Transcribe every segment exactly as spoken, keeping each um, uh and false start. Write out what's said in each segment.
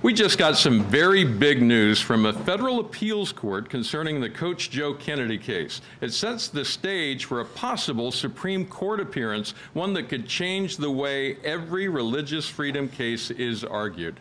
We just got some very big news from a federal appeals court concerning the Coach Joe Kennedy case. It sets the stage for a possible Supreme Court appearance, one that could change the way every religious freedom case is argued.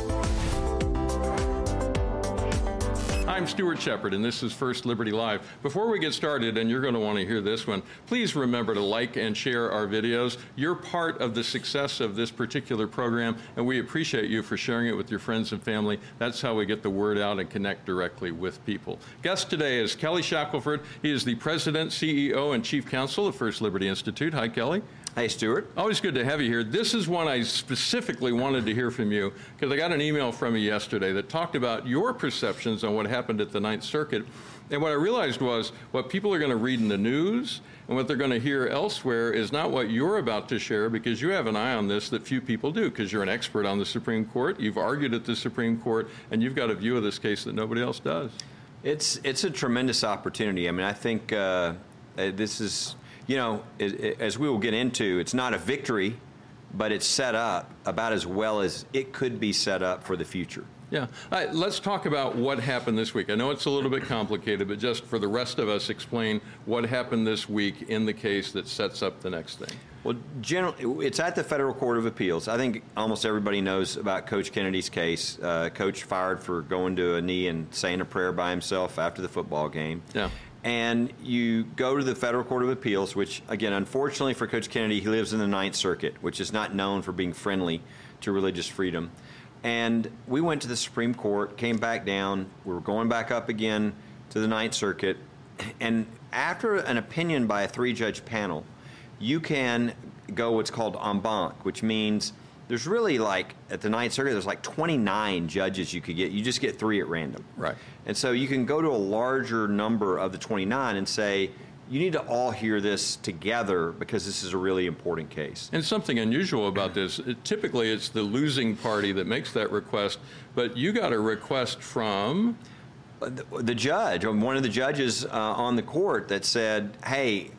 I'm Stuart Shepard, and this is First Liberty Live. Before we get started, and you're going to want to hear this one, please remember to like and share our videos. You're part of the success of this particular program, and we appreciate you for sharing it with your friends and family. That's how we get the word out and connect directly with people. Guest today is Kelly Shackelford. He is the President, C E O, and Chief Counsel of First Liberty Institute. Hi, Kelly. Hey, Stuart. Always good to have you here. This is one I specifically wanted to hear from you because I got an email from you yesterday that talked about your perceptions on what happened at the Ninth Circuit. And what I realized was what people are going to read in the news and what they're going to hear elsewhere is not what you're about to share, because you have an eye on this that few people do, because you're an expert on the Supreme Court. You've argued at the Supreme Court, and you've got a view of this case that nobody else does. It's, it's a tremendous opportunity. I mean, I think uh, this is... You know, it, it, as we will get into, it's not a victory, but it's set up about as well as it could be set up for the future. Yeah. All right, let's talk about what happened this week. I know it's a little bit complicated, but just for the rest of us, explain what happened this week in the case that sets up the next thing. Well, generally, it's at the Federal Court of Appeals. I think almost everybody knows about Coach Kennedy's case. Uh, Coach fired for going to a knee and saying a prayer by himself after the football game. Yeah. And you go to the Federal Court of Appeals, which, again, unfortunately for Coach Kennedy, he lives in the Ninth Circuit, which is not known for being friendly to religious freedom. And we went to the Supreme Court, came back down. We were going back up again to the Ninth Circuit. And after an opinion by a three-judge panel, you can go what's called en banc, which means there's really like, at the Ninth Circuit, there's like twenty-nine judges you could get. You just get three at random. Right. And so you can go to a larger number of the twenty-nine and say, you need to all hear this together because this is a really important case. And something unusual about this, it, typically it's the losing party that makes that request, but you got a request from? The, the judge, one of the judges uh, on the court that said, hey,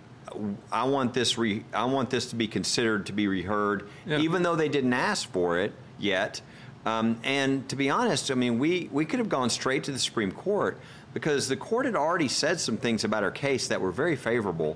I want this re, I want this to be considered to be reheard, yeah. Even though they didn't ask for it yet. Um, and to be honest, I mean, we, we could have gone straight to the Supreme Court because the court had already said some things about our case that were very favorable.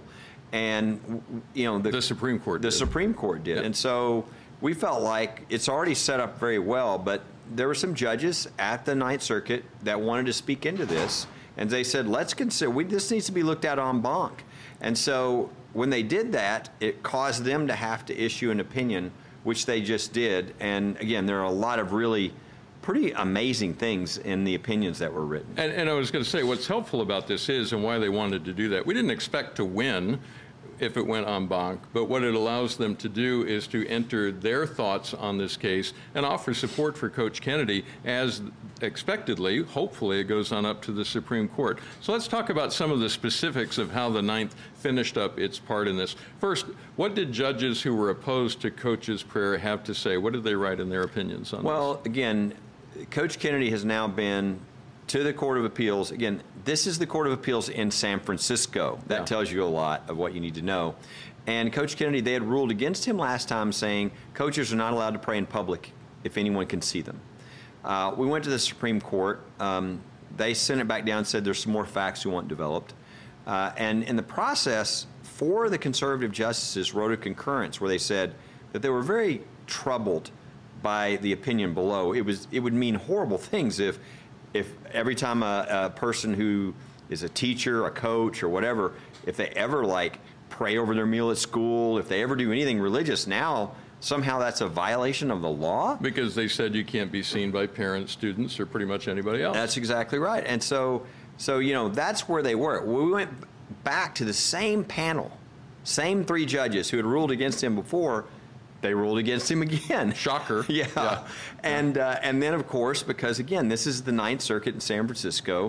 And, you know, the, the Supreme Court the did. Supreme Court did. Yeah. And so we felt like it's already set up very well, but there were some judges at the Ninth Circuit that wanted to speak into this. And they said, let's consider, we, this needs to be looked at en banc. And so when they did that, it caused them to have to issue an opinion, which they just did. And again, there are a lot of really pretty amazing things in the opinions that were written. And, and I was going to say, what's helpful about this is, and why they wanted to do that, we didn't expect to win if it went en banc, but what it allows them to do is to enter their thoughts on this case and offer support for Coach Kennedy as expectedly, hopefully, it goes on up to the Supreme Court. So let's talk about some of the specifics of how the Ninth finished up its part in this. First, what did judges who were opposed to Coach's prayer have to say? What did they write in their opinions on well, this? Well, again, Coach Kennedy has now been to the Court of Appeals. Again, this is the Court of Appeals in San Francisco. That yeah. tells you a lot of what you need to know. And Coach Kennedy, they had ruled against him last time, saying coaches are not allowed to pray in public if anyone can see them. Uh, we went to the Supreme Court. Um, they sent it back down and said there's some more facts we want developed. Uh, and in the process, four of the conservative justices wrote a concurrence where they said that they were very troubled by the opinion below. It was it would mean horrible things if if every time a, a person who is a teacher, a coach, or whatever, if they ever like pray over their meal at school, if they ever do anything religious, now somehow that's a violation of the law? Because they said you can't be seen by parents, students, or pretty much anybody else. That's exactly right. And so, so you know, that's where they were. We went back to the same panel, same three judges who had ruled against him before. They ruled against him again. Shocker. yeah. yeah. And, uh, and then, of course, because, again, this is the Ninth Circuit in San Francisco,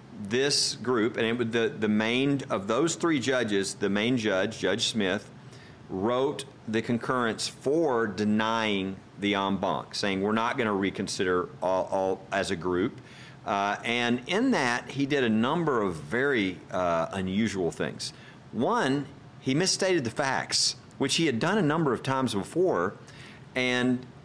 this group, and it was the, the main of those three judges, the main judge, Judge Smith, wrote the concurrence for denying the en banc, saying we're not going to reconsider all, all as a group. Uh, and in that, he did a number of very uh, unusual things. One, he misstated the facts, which he had done a number of times before, and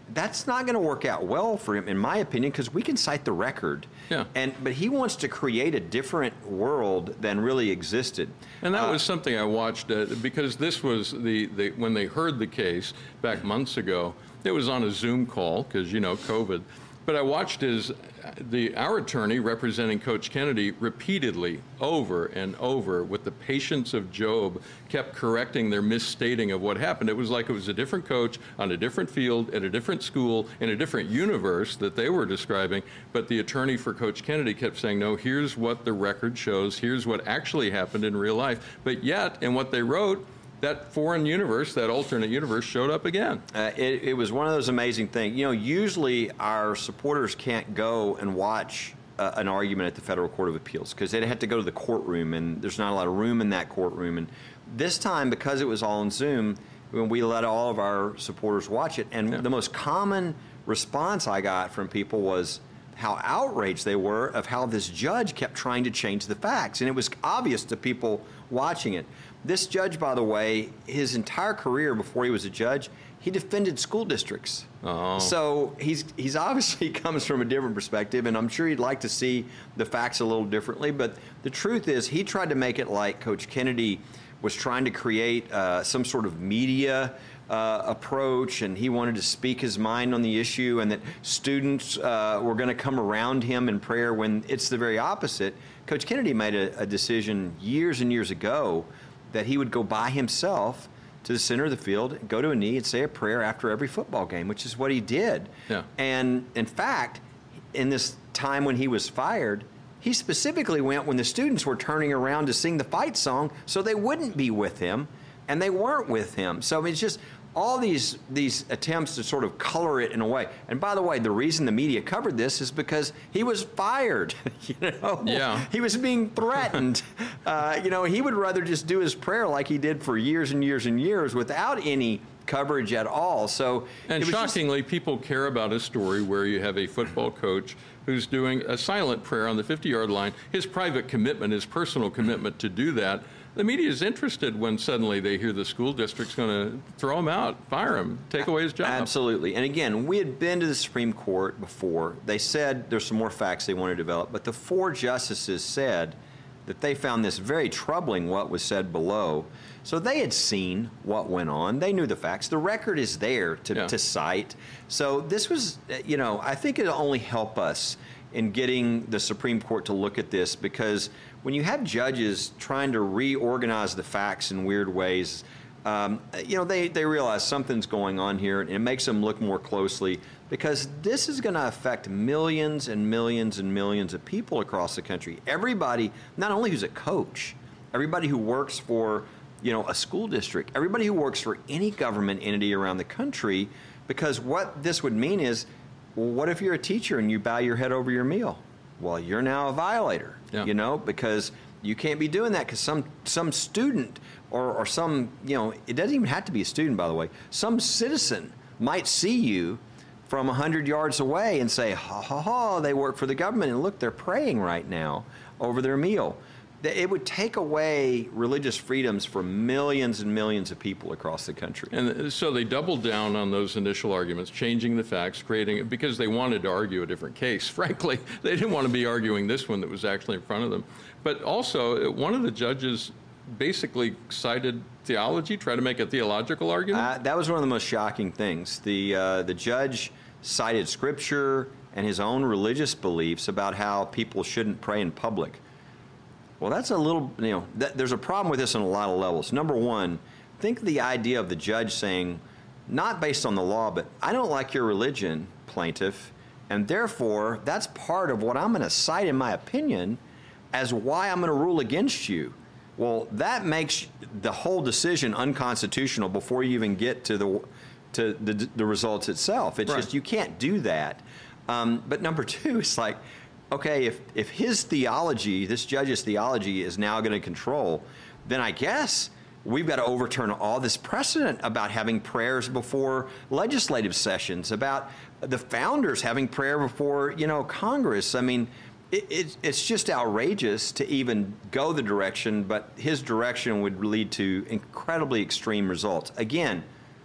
that's not going to work out well for him, in my opinion, because we can cite the record. Yeah. And but he wants to create a different world than really existed. And that Uh, was something I watched uh, because this was the, the when they heard the case back months ago. It was on a Zoom call because you know COVID. But I watched as the our attorney representing Coach Kennedy repeatedly, over and over, with the patience of Job, kept correcting their misstating of what happened. It was like it was a different coach on a different field at a different school in a different universe that they were describing. But the attorney for Coach Kennedy kept saying, no, here's what the record shows. Here's what actually happened in real life. But yet, in what they wrote, that foreign universe, that alternate universe, showed up again. Uh, it, it was one of those amazing things. You know, usually our supporters can't go and watch uh, an argument at the Federal Court of Appeals because they'd have to go to the courtroom, and there's not a lot of room in that courtroom. And this time, because it was all on Zoom, when we let all of our supporters watch it, and Yeah. the most common response I got from people was how outraged they were of how this judge kept trying to change the facts. And it was obvious to people watching it. This judge, by the way, his entire career before he was a judge, he defended school districts. Oh. So he's he's obviously comes from a different perspective, and I'm sure he'd like to see the facts a little differently. But the truth is, he tried to make it like Coach Kennedy was trying to create uh, some sort of media uh, approach, and he wanted to speak his mind on the issue, and that students uh, were going to come around him in prayer, when it's the very opposite. Coach Kennedy made a, a decision years and years ago that he would go by himself to the center of the field, go to a knee, and say a prayer after every football game, which is what he did. Yeah. And in fact, in this time when he was fired, he specifically went when the students were turning around to sing the fight song so they wouldn't be with him, and they weren't with him. So I mean, it's just all these these attempts to sort of color it in a way. And by the way, the reason the media covered this is because he was fired. You know, Yeah. he was being threatened. uh, you know, he would rather just do his prayer like he did for years and years and years without any coverage at all. So And it was just- shockingly, people care about a story where you have a football coach who's doing a silent prayer on the fifty-yard line, his private commitment, his personal commitment to do that. The media is interested when suddenly they hear the school district's going to throw him out, fire him, take away his job. Absolutely. And again, we had been to the Supreme Court before. They said there's some more facts they want to develop, but the four justices said that they found this very troubling, what was said below. So they had seen what went on. They knew the facts. The record is there to, Yeah. to cite. So this was, you know, I think it'll only help us in getting the Supreme Court to look at this, because when you have judges trying to reorganize the facts in weird ways, um, you know, they, they realize something's going on here, and it makes them look more closely, because this is going to affect millions and millions and millions of people across the country. Everybody, not only who's a coach, everybody who works for, you know, a school district, everybody who works for any government entity around the country, because what this would mean is, well, what if you're a teacher and you bow your head over your meal? Well, you're now a violator, Yeah. you know, because you can't be doing that, because some some student or, or some, you know, it doesn't even have to be a student, by the way, some citizen might see you from one hundred yards away and say, ha, ha, ha, they work for the government, and look, they're praying right now over their meal. It would take away religious freedoms for millions and millions of people across the country. And so they doubled down on those initial arguments, changing the facts, creating it, because they wanted to argue a different case. Frankly, they didn't want to be arguing this one that was actually in front of them. But also, one of the judges basically cited theology, tried to make a theological argument. Uh, that was one of the most shocking things. The, uh, the judge cited scripture and his own religious beliefs about how people shouldn't pray in public. Well, that's a little, you know, that, there's a problem with this on a lot of levels. Number one, think of the idea of the judge saying, not based on the law, but I don't like your religion, plaintiff, and therefore that's part of what I'm going to cite in my opinion as why I'm going to rule against you. Well, that makes the whole decision unconstitutional before you even get to the to the, the results itself. It's Right. just, you can't do that. Um, but number two, it's like, okay, if, if his theology, this judge's theology, is now going to control, then I guess we've got to overturn all this precedent about having prayers before legislative sessions, about the founders having prayer before, you know, Congress. I mean, it, it, it's just outrageous to even go the direction, but his direction would lead to incredibly extreme results. Again,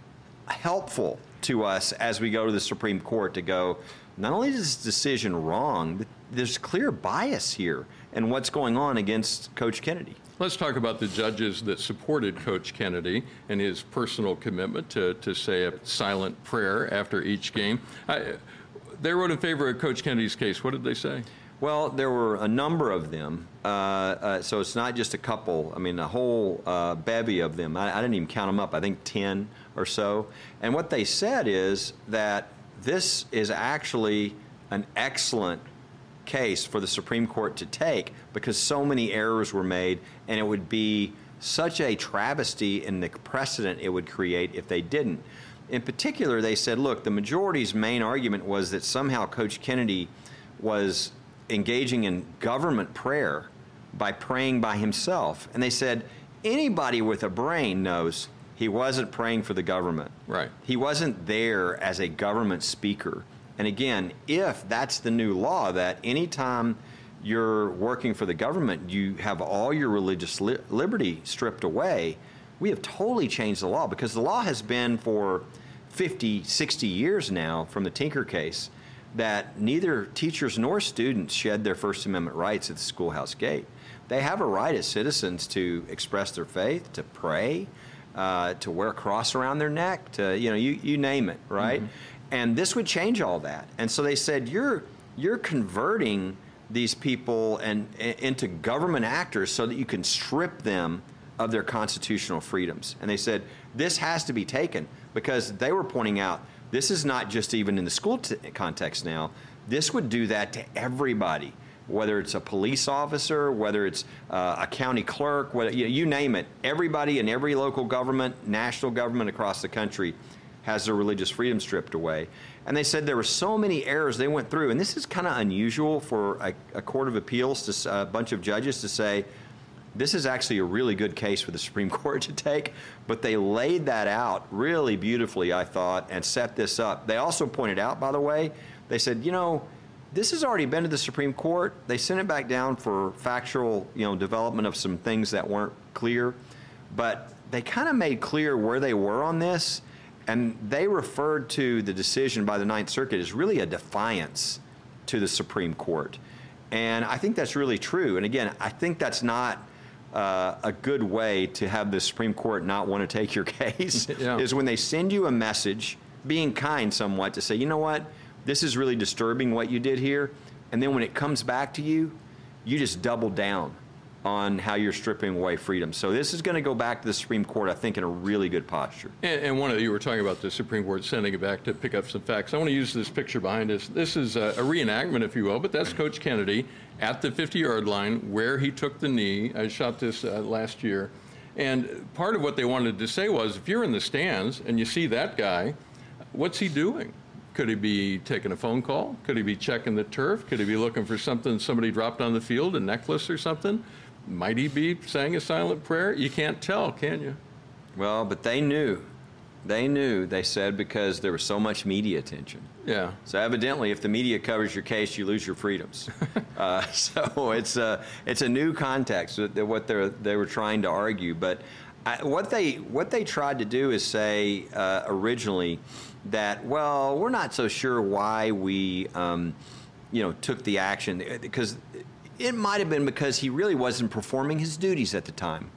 helpful to us as we go to the Supreme Court to go, not only is this decision wrong, but there's clear bias here in what's going on against Coach Kennedy. Let's talk about the judges that supported Coach Kennedy and his personal commitment to, to say a silent prayer after each game. I, they wrote in favor of Coach Kennedy's case. What did they say? Well, there were a number of them, uh, uh, so it's not just a couple. I mean, a whole uh, bevy of them. I, I didn't even count them up. I think ten or so. And what they said is that this is actually an excellent case for the Supreme Court to take because so many errors were made, and it would be such a travesty in the precedent it would create if they didn't. In particular, they said, look, the majority's main argument was that somehow Coach Kennedy was engaging in government prayer by praying by himself. And they said, anybody with a brain knows he wasn't praying for the government. Right. He wasn't there as a government speaker. And again, if that's the new law, that anytime you're working for the government, you have all your religious li- liberty stripped away, we have totally changed the law, because the law has been for fifty, sixty years now from the Tinker case that neither teachers nor students shed their First Amendment rights at the schoolhouse gate. They have a right as citizens to express their faith, to pray, uh, to wear a cross around their neck, to, you know, you, you name it, right? Mm-hmm. And this would change all that. And so they said, you're you're converting these people and, and into government actors so that you can strip them of their constitutional freedoms. And they said, this has to be taken, because they were pointing out, this is not just even in the school t- context now. This would do that to everybody, whether it's a police officer, whether it's uh, a county clerk, whether, you, you name it. Everybody in every local government, national government across the country has their religious freedom stripped away. And they said there were so many errors they went through, and this is kind of unusual for a, a court of appeals, to a bunch of judges to say, this is actually a really good case for the Supreme Court to take, but they laid that out really beautifully, I thought, and set this up. They also pointed out, by the way, they said, you know, this has already been to the Supreme Court. They sent it back down for factual, you know, development of some things that weren't clear, but they kind of made clear where they were on this, and they referred to the decision by the Ninth Circuit as really a defiance to the Supreme Court. And I think that's really true. And again, I think that's not uh, a good way to have the Supreme Court not want to take your case, yeah. is when they send you a message, being kind somewhat, to say, you know what, this is really disturbing what you did here. And then when it comes back to you, you just double down on how you're stripping away freedom. So this is going to go back to the Supreme Court, I think, in a really good posture. And, and one of you were talking about the Supreme Court sending it back to pick up some facts. I want to use this picture behind us. This is a, a reenactment, if you will, but that's Coach Kennedy at the fifty-yard line where he took the knee. I shot this uh, last year. And part of what they wanted to say was, if you're in the stands and you see that guy, what's he doing? Could he be taking a phone call? Could he be checking the turf? Could he be looking for something somebody dropped on the field, a necklace or something? Might he be saying a silent prayer? You can't tell, can you? Well, but they knew. They knew, they said, because there was so much media attention. Yeah. So evidently, if the media covers your case, you lose your freedoms. uh, so it's a, it's a new context, what they're, they were trying to argue. But I, what they what they tried to do is say uh, originally that, well, we're not so sure why we, um, you know, took the action, because it might have been because he really wasn't performing his duties at the time.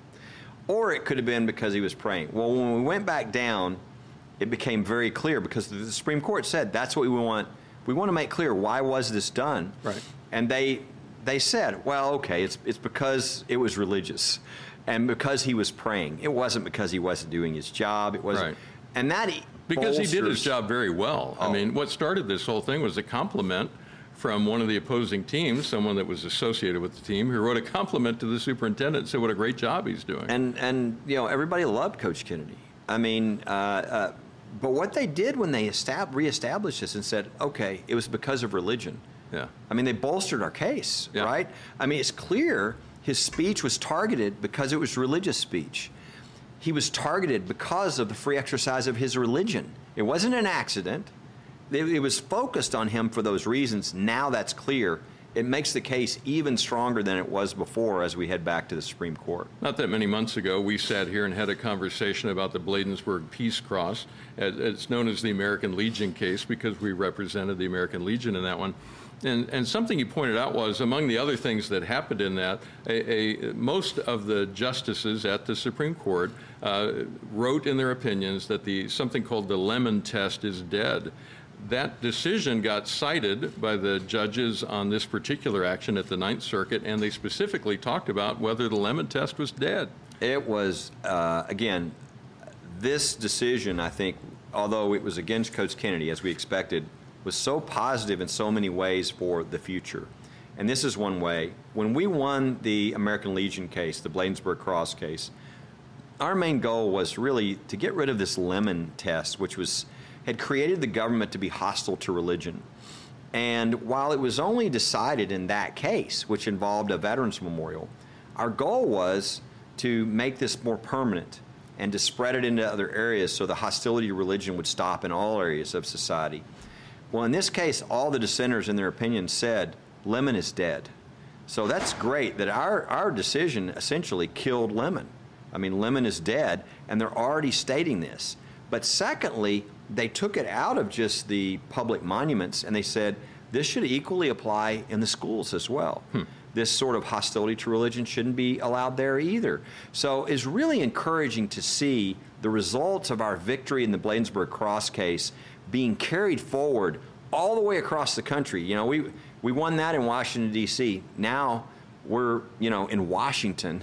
Or it could have been because he was praying. Well, when we went back down, it became very clear, because the Supreme Court said that's what we want. We want to make clear, why was this done? Right. And they they said, well, okay, it's it's because it was religious and because he was praying. It wasn't because he wasn't doing his job. It wasn't. Right. And that Because bolsters, he did his job very well. Oh. I mean, what started this whole thing was a compliment from one of the opposing teams, someone that was associated with the team, who wrote a compliment to the superintendent and said what a great job he's doing. And, and you know, everybody loved Coach Kennedy. I mean, uh, uh, but what they did when they estab- reestablished this and said, okay, it was because of religion. Yeah. I mean, they bolstered our case, yeah. right? I mean, it's clear his speech was targeted because it was religious speech. He was targeted because of the free exercise of his religion. It wasn't an accident. It was focused on him for those reasons. Now that's clear. it makes the case even stronger than it was before as we head back to the Supreme Court. Not that many months ago, we sat here and had a conversation about the Bladensburg Peace Cross. It's known as the American Legion case because we represented the American Legion in that one. And, and something you pointed out was, among the other things that happened in that, a, a, most of the justices at the Supreme Court uh, wrote in their opinions that the something called the Lemon test is dead. That decision got cited by the judges on this particular action at the Ninth Circuit, and they specifically talked about whether the Lemon test was dead. It was, uh, again, this decision, I think, although it was against Coach Kennedy, as we expected, was so positive in so many ways for the future. And this is one way. When we won the American Legion case, the Bladensburg Cross case, our main goal was really to get rid of this Lemon test, which was had created the government to be hostile to religion. And while it was only decided in that case, which involved a veterans memorial, our goal was to make this more permanent and to spread it into other areas so the hostility to religion would stop in all areas of society. Well, in this case, all the dissenters in their opinion said, Lemon is dead. So that's great that our, our decision essentially killed Lemon. I mean, Lemon is dead, and they're already stating this. But secondly, they took it out of just the public monuments, and they said this should equally apply in the schools as well. Hmm. This sort of hostility to religion shouldn't be allowed there either. So it's really encouraging to see the results of our victory in the Bladensburg Cross case being carried forward all the way across the country. You know, we we won that in Washington, D C Now we're, you know, in Washington,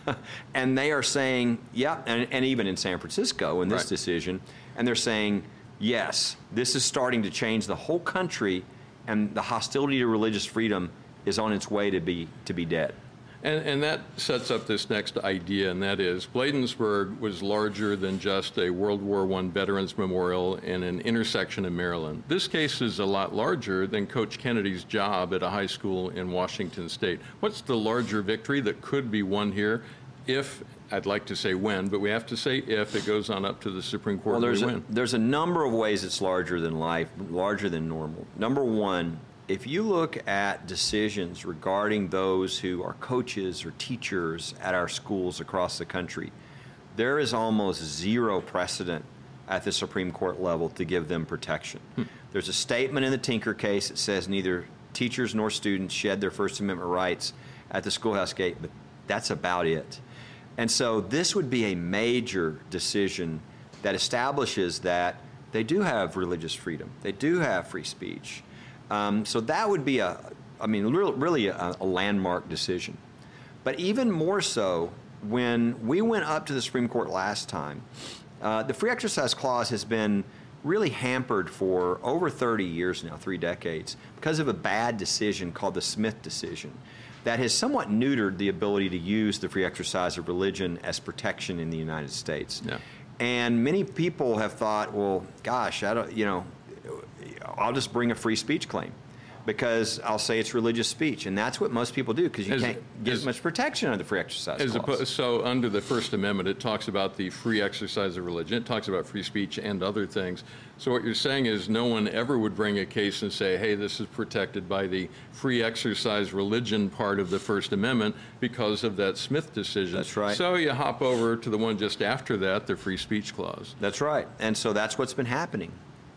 and they are saying, yeah, and, and even in San Francisco in this right. decision, and they're saying, yes, this is starting to change the whole country, and the hostility to religious freedom is on its way to be to be dead. And, and that sets up this next idea, and that is Bladensburg was larger than just a World War One Veterans Memorial in an intersection in Maryland. This case is a lot larger than Coach Kennedy's job at a high school in Washington State. What's the larger victory that could be won here if, I'd like to say when, but we have to say if it goes on up to the Supreme Court well, there's and we a, win? There's a number of ways it's larger than life, larger than normal. Number one, if you look at decisions regarding those who are coaches or teachers at our schools across the country, there is almost zero precedent at the Supreme Court level to give them protection. Hmm. There's a statement in the Tinker case that says neither teachers nor students shed their First Amendment rights at the schoolhouse gate, but that's about it. And so this would be a major decision that establishes that they do have religious freedom. They do have free speech. Um, so that would be a, I mean, really a, a landmark decision. But even more so, when we went up to the Supreme Court last time, uh, the Free Exercise Clause has been really hampered for over thirty years now, three decades, because of a bad decision called the Smith decision that has somewhat neutered the ability to use the free exercise of religion as protection in the United States. Yeah. And many people have thought, well, gosh, I don't, you know, I'll just bring a free speech claim because I'll say it's religious speech. And that's what most people do because you as, can't get as much protection under the free exercise as clause. Opposed, so under the First Amendment, it talks about the free exercise of religion. It talks about free speech and other things. So what you're saying is no one ever would bring a case and say, hey, this is protected by the free exercise religion part of the First Amendment because of that Smith decision. That's right. So you hop over to the one just after that, the free speech clause. That's right. And so that's what's been happening.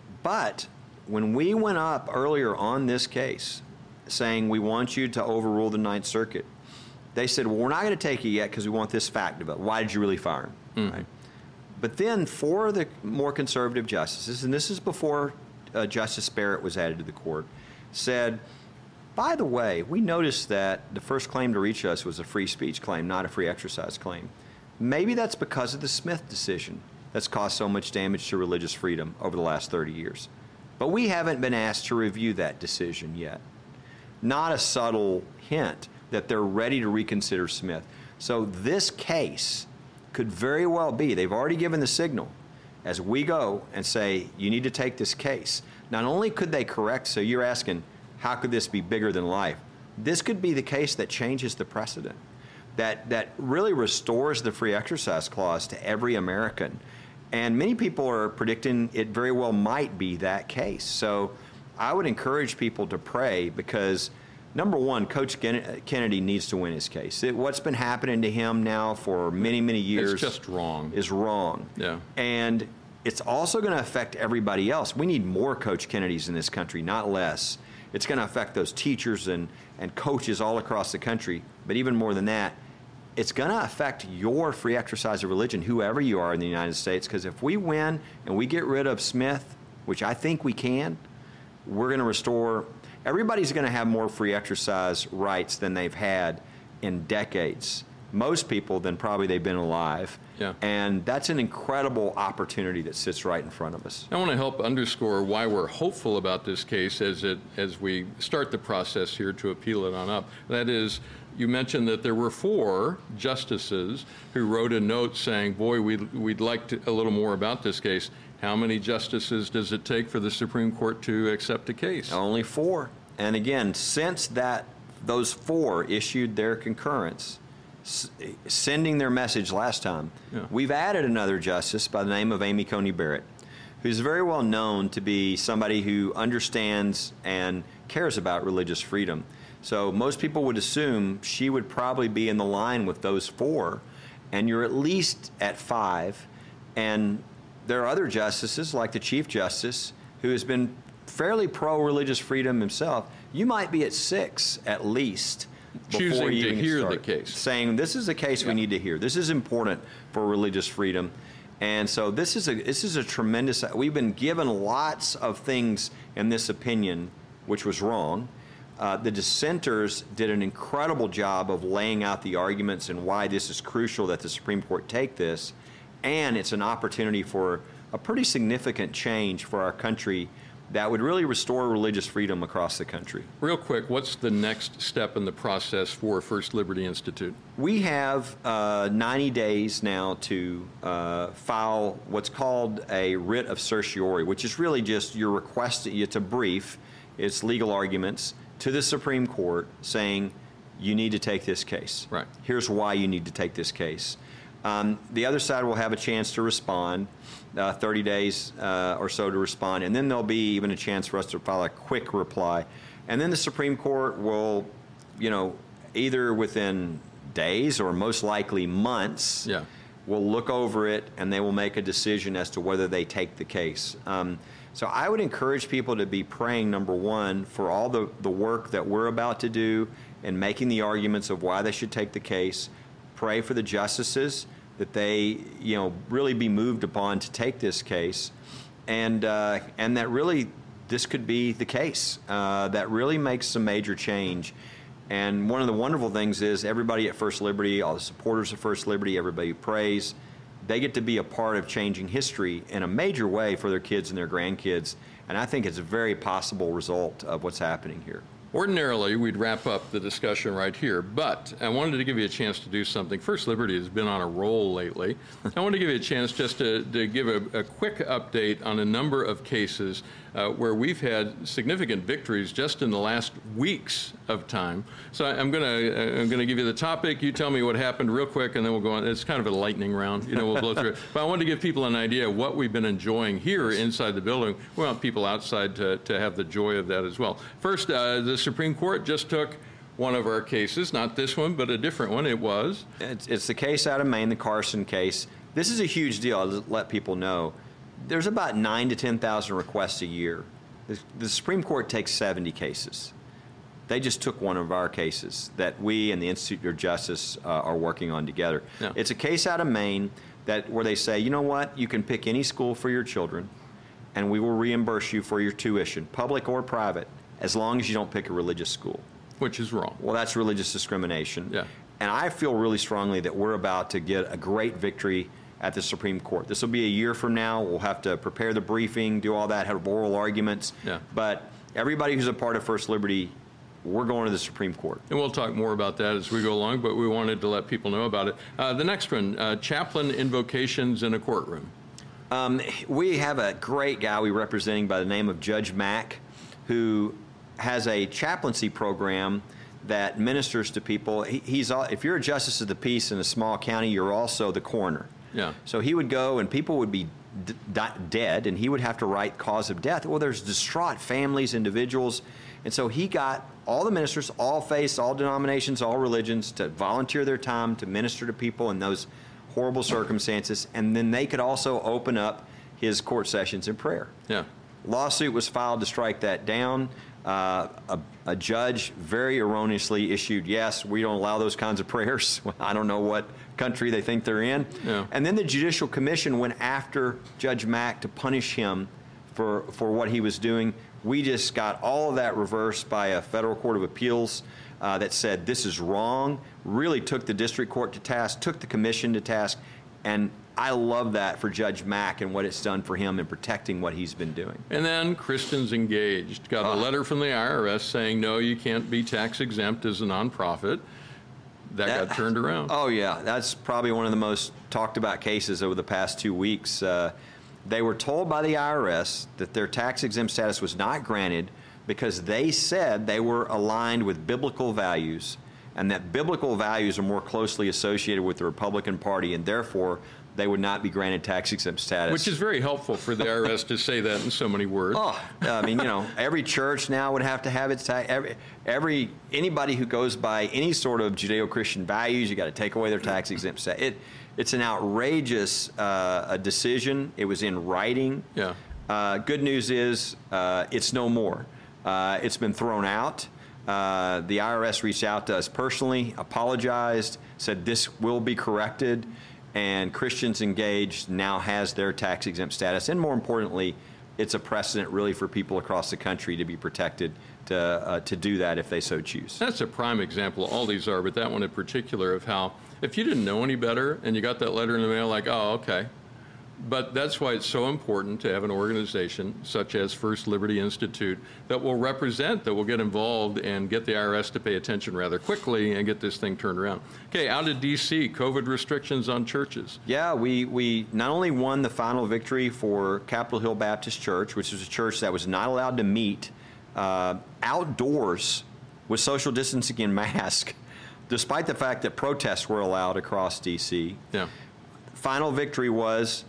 But when we went up earlier on this case saying we want you to overrule the Ninth Circuit, they said, well, we're not going to take it yet because we want this fact developed. Why did you really fire him? Mm-hmm. Right? But then four of the more conservative justices, and this is before uh, Justice Barrett was added to the court, said, by the way, we noticed that the first claim to reach us was a free speech claim, not a free exercise claim. Maybe that's because of the Smith decision that's caused so much damage to religious freedom over the last thirty years. But we haven't been asked to review that decision yet. Not a subtle hint that they're ready to reconsider Smith. So this case could very well be, they've already given the signal, as we go and say, you need to take this case. Not only could they correct, so you're asking, how could this be bigger than life? This could be the case that changes the precedent, that, that really restores the free exercise clause to every American. And many people are predicting it very well might be that case. So I would encourage people to pray because Number one, Coach Kennedy needs to win his case. It, what's been happening to him now for many, many years it's just wrong. is wrong. Yeah. And it's also going to affect everybody else. We need more Coach Kennedys in this country, not less. It's going to affect those teachers and, and coaches all across the country. But even more than that, it's going to affect your free exercise of religion, whoever you are in the United States, because if we win and we get rid of Smith, which I think we can, we're going to restore, everybody's going to have more free exercise rights than they've had in decades. Most people than probably they've been alive. Yeah. And that's an incredible opportunity that sits right in front of us. I want to help underscore why we're hopeful about this case as it as we start the process here to appeal it on up. That is, you mentioned that there were four justices who wrote a note saying, boy, we'd, we'd like to, a little more about this case. How many justices does it take for the Supreme Court to accept a case? Only four. And again, since that those four issued their concurrence, s- sending their message last time, Yeah. we've added another justice by the name of Amy Coney Barrett, who's very well known to be somebody who understands and cares about religious freedom. So most people would assume she would probably be in the line with those four, and you're at least at five. And there are other justices, like the Chief Justice, who has been fairly pro-religious freedom himself. You might be at six at least before Choosing you to even hear start, the case. saying this is a case Yeah. we need to hear. This is important for religious freedom. And so this is a this is a tremendous. We've been given lots of things in this opinion, which was wrong. Uh, the dissenters did an incredible job of laying out the arguments and why this is crucial that the Supreme Court take this, and it's an opportunity for a pretty significant change for our country that would really restore religious freedom across the country. Real quick, what's the next step in the process for First Liberty Institute? We have uh, ninety days now to uh, file what's called a writ of certiorari, which is really just your request. It's a brief. It's legal arguments to the Supreme Court saying you need to take this case. Right. Here's why you need to take this case. Um, the other side will have a chance to respond, uh, thirty days uh, or so to respond, and then there'll be even a chance for us to file a quick reply. And then the Supreme Court will, you know, either within days or most likely months, Yeah. will look over it and they will make a decision as to whether they take the case. Um, so I would encourage people to be praying, number one, for all the, the work that we're about to do and making the arguments of why they should take the case. Pray for the justices that they, you know, really be moved upon to take this case, and uh, and that really this could be the case uh, that really makes some major change. And one of the wonderful things is everybody at First Liberty, all the supporters of First Liberty, everybody who prays, they get to be a part of changing history in a major way for their kids and their grandkids. And I think it's a very possible result of what's happening here. Ordinarily, we'd wrap up the discussion right here, but I wanted to give you a chance to do something. First Liberty has been on a roll lately. I want to give you a chance just to, to give a, a quick update on a number of cases uh, where we've had significant victories just in the last weeks of time. So I'm going to I'm going to give you the topic. You tell me what happened real quick, and then we'll go on. It's kind of a lightning round. You know, we'll blow through it. But I wanted to give people an idea of what we've been enjoying here inside the building. We want people outside to, to have the joy of that as well. First, uh, the Supreme Court just took one of our cases, not this one, but a different one. It was. It's, it's the case out of Maine, the Carson case. This is a huge deal. I'll just let people know. There's about nine to ten thousand requests a year. The, the Supreme Court takes seventy cases. They just took one of our cases that we and the Institute of Justice uh, are working on together. Yeah. It's a case out of Maine that where they say, you know what, you can pick any school for your children, and we will reimburse you for your tuition, public or private, as long as you don't pick a religious school. Which is wrong. Well, that's religious discrimination. Yeah. And I feel really strongly that we're about to get a great victory at the Supreme Court. This will be a year from now. We'll have to prepare the briefing, do all that, have oral arguments. Yeah. But everybody who's a part of First Liberty, we're going to the Supreme Court. And we'll talk more about that as we go along, but we wanted to let people know about it. Uh, the next one, uh, chaplain invocations in a courtroom. Um, we have a great guy we're representing by the name of Judge Mack, who has a chaplaincy program that ministers to people. He, he's all, if you're a justice of the peace in a small county, you're also the coroner. Yeah. So he would go and people would be d- d- dead and he would have to write cause of death. Well, there's distraught families, individuals. And so he got all the ministers, all faiths, all denominations, all religions to volunteer their time to minister to people in those horrible circumstances. And then they could also open up his court sessions in prayer. Yeah. Lawsuit was filed to strike that down. Uh, a, a judge very erroneously issued, yes, we don't allow those kinds of prayers. I don't know what country they think they're in. Yeah. And then the Judicial Commission went after Judge Mack to punish him for, for what he was doing. We just got all of that reversed by a federal court of appeals uh, that said this is wrong, really took the district court to task, took the commission to task, and I love that for Judge Mack and what it's done for him in protecting what he's been doing. And then Christians Engaged got a letter from the I R S saying, no, you can't be tax exempt as a nonprofit. That, that got turned around. Oh, yeah. That's probably one of the most talked about cases over the past two weeks. Uh, they were told by the I R S that their tax exempt status was not granted because they said they were aligned with biblical values and that biblical values are more closely associated with the Republican Party, and therefore they would not be granted tax exempt status. Which is very helpful for the I R S to say that in so many words. Oh, I mean, you know, every church now would have to have its tax. Every, every anybody who goes by any sort of Judeo-Christian values, you got to take away their tax exempt status. It, it's an outrageous uh, a decision. It was in writing. Yeah. Uh, good news is uh, it's no more. Uh, it's been thrown out. Uh, the I R S reached out to us personally, apologized, said this will be corrected, and Christians Engaged now has their tax exempt status. And more importantly, it's a precedent really for people across the country to be protected to, uh, to do that if they so choose. That's a prime example. All these are, but that one in particular of how if you didn't know any better and you got that letter in the mail like, oh, okay. But that's why it's so important to have an organization such as First Liberty Institute that will represent, that will get involved and get the I R S to pay attention rather quickly and get this thing turned around. Okay, out of D C, COVID restrictions on churches. Yeah, we, we not only won the final victory for Capitol Hill Baptist Church, which was a church that was not allowed to meet uh, outdoors with social distancing and mask, despite the fact that protests were allowed across D C. Yeah. Final victory was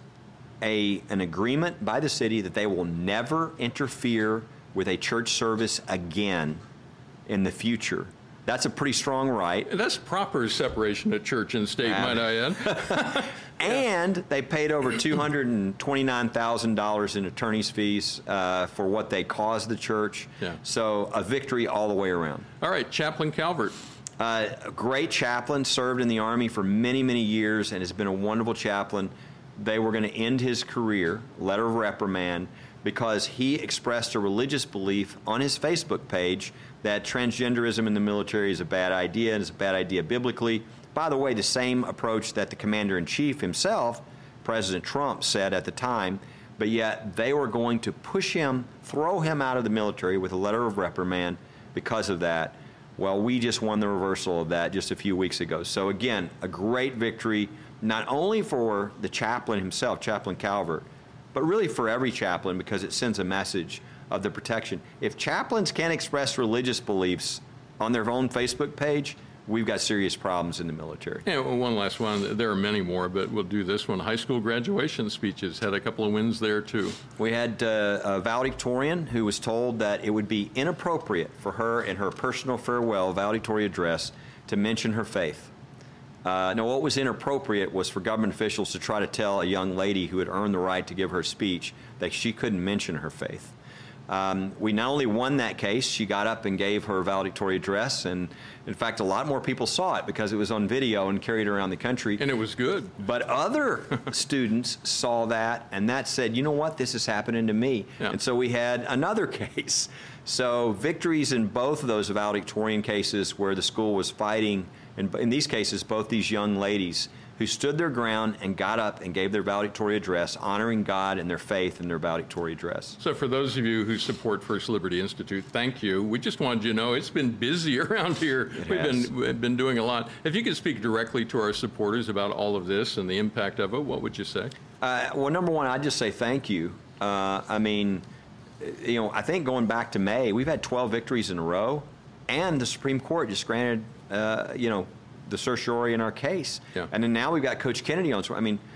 A, an agreement by the city that they will never interfere with a church service again in the future. That's a pretty strong right. That's proper separation of church and state, uh, might I add. And they paid over two hundred twenty-nine thousand dollars in attorney's fees uh, for what they caused the church. Yeah. So a victory all the way around. All right, Chaplain Calvert. Uh, a great chaplain, served in the Army for many, many years, and has been a wonderful chaplain. They were going to end his career, letter of reprimand, because he expressed a religious belief on his Facebook page that transgenderism in the military is a bad idea and is a bad idea biblically. By the way, the same approach that the commander-in-chief himself, President Trump, said at the time, but yet they were going to push him, throw him out of the military with a letter of reprimand because of that. Well, we just won the reversal of that just a few weeks ago. So again, a great victory, not only for the chaplain himself, Chaplain Calvert, but really for every chaplain, because it sends a message of the protection. If chaplains can't express religious beliefs on their own Facebook page, we've got serious problems in the military. Yeah, well, one last one. There are many more, but we'll do this one. High school graduation speeches had a couple of wins there, too. We had uh, a valedictorian who was told that it would be inappropriate for her in her personal farewell valedictory address to mention her faith. Uh, now, what was inappropriate was for government officials to try to tell a young lady who had earned the right to give her speech that she couldn't mention her faith. Um, we not only won that case, she got up and gave her valedictory address, and in fact, a lot more people saw it because it was on video and carried around the country. And it was good. But other students saw that, and that said, you know what, this is happening to me. Yeah. And so we had another case. So victories in both of those valedictorian cases where the school was fighting, and in these cases, both these young ladies who stood their ground and got up and gave their valedictory address, honoring God and their faith in their valedictory address. So for those of you who support First Liberty Institute, thank you. We just wanted you to know it's been busy around here. It We've has. been, we've been doing a lot. If you could speak directly to our supporters about all of this and the impact of it, what would you say? Uh, well, number one, I'd just say thank you. Uh, I mean, you know, I think going back to May, we've had twelve victories in a row, and the Supreme Court just granted, uh, you know, the certiorari in our case. Yeah. And then now we've got Coach Kennedy on. So, I mean,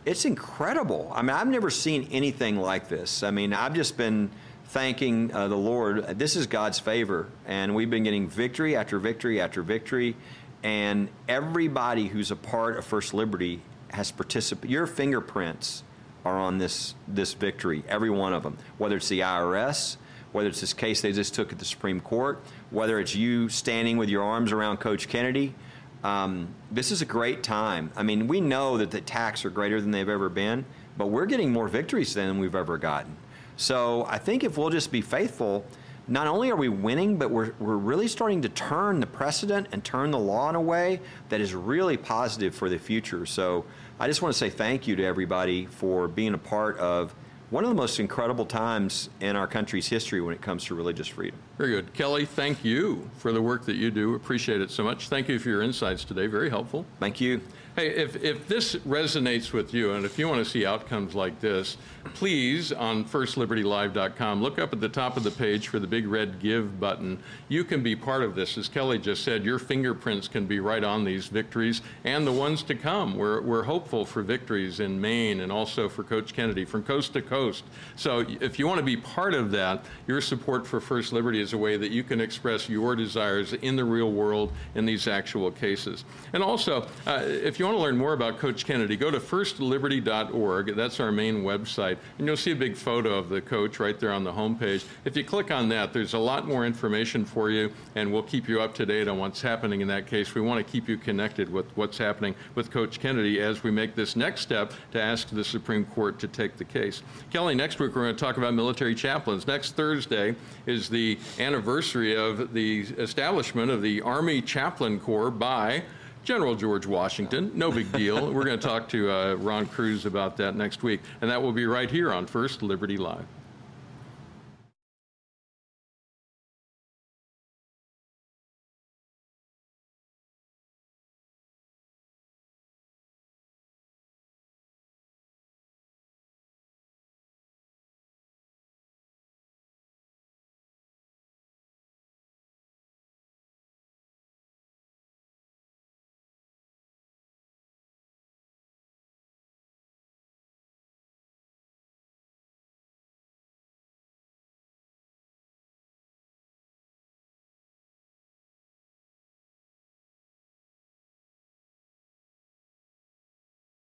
it's incredible. I mean, I've never seen anything like this. I mean, I've just been thanking uh, the Lord. This is God's favor, and we've been getting victory after victory after victory, and everybody who's a part of First Liberty has participated. Your fingerprints are on this this victory, every one of them, whether it's the I R S, whether it's this case they just took at the Supreme Court, whether it's you standing with your arms around Coach Kennedy. Um, this is a great time. I mean, we know that the attacks are greater than they've ever been, but we're getting more victories than we've ever gotten. So I think if we'll just be faithful, not only are we winning, but we're, we're really starting to turn the precedent and turn the law in a way that is really positive for the future. So I just want to say thank you to everybody for being a part of one of the most incredible times in our country's history when it comes to religious freedom. Very good. Kelly, thank you for the work that you do. Appreciate it so much. Thank you for your insights today. Very helpful. Thank you. Hey, if, if this resonates with you, and if you want to see outcomes like this, please, on first liberty live dot com, look up at the top of the page for the big red Give button. You can be part of this. As Kelly just said, your fingerprints can be right on these victories and the ones to come. We're, we're hopeful for victories in Maine and also for Coach Kennedy from coast to coast. So if you want to be part of that, your support for First Liberty is a way that you can express your desires in the real world in these actual cases. And also, uh, if you want to learn more about Coach Kennedy, go to first liberty dot org. That's our main website. And you'll see a big photo of the coach right there on the homepage. If you click on that, there's a lot more information for you, and we'll keep you up to date on what's happening in that case. We want to keep you connected with what's happening with Coach Kennedy as we make this next step to ask the Supreme Court to take the case. Kelly, next week we're going to talk about military chaplains. Next Thursday is the anniversary of the establishment of the Army Chaplain Corps by General George Washington. No big deal. We're going to talk to uh, Ron Cruz about that next week, and that will be right here on First Liberty Live.